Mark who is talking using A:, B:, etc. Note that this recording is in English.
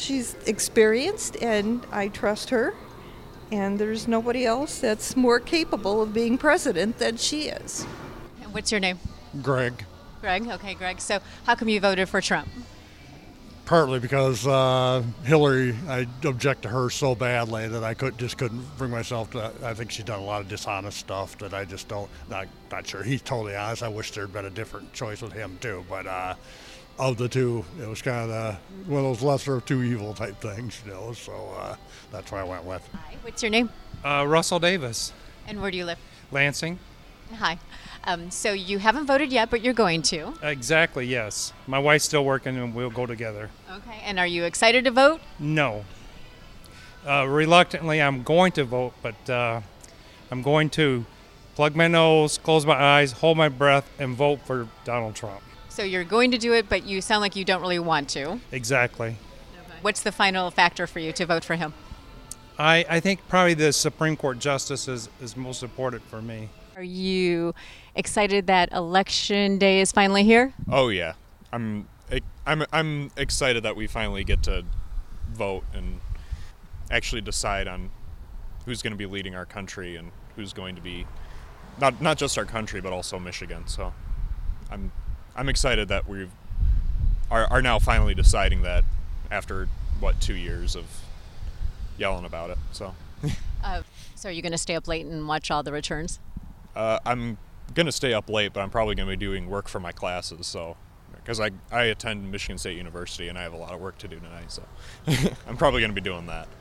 A: She's experienced, and I trust her. And there's nobody else that's more capable of being president than she is.
B: And what's your name?
C: Greg.
B: Greg. Okay, Greg. So how come you voted for Trump?
C: Partly because Hillary, I object to her so badly that I couldn't bring myself to. I think she's done a lot of dishonest stuff that I just don't. Not sure. He's totally honest. I wish there'd been a different choice with him too. But of the two, it was kind of one of those lesser of two evil type things, you know. So that's what I went with.
B: Hi. What's your name?
D: Russell Davis.
B: And where do you live?
D: Lansing.
B: Hi. So you haven't voted yet, but you're going to.
D: Exactly, yes. My wife's still working and we'll go together.
B: Okay. And are you excited to vote?
D: No. Reluctantly, I'm going to vote, but I'm going to plug my nose, close my eyes, hold my breath, and vote for Donald Trump.
B: So you're going to do it, but you sound like you don't really want to.
D: Exactly.
B: What's the final factor for you to vote for him?
D: I think probably the Supreme Court justice is most important for me.
B: Are you excited that election day is finally here?
E: Oh yeah, I'm excited that we finally get to vote and actually decide on who's going to be leading our country and who's going to be not just our country but also Michigan. So I'm excited that we are now finally deciding that after 2 years of yelling about it. So.
B: So are you going to stay up late and watch all the returns?
E: I'm going to stay up late, but I'm probably going to be doing work for my classes, so because I attend Michigan State University and I have a lot of work to do tonight, so I'm probably going to be doing that.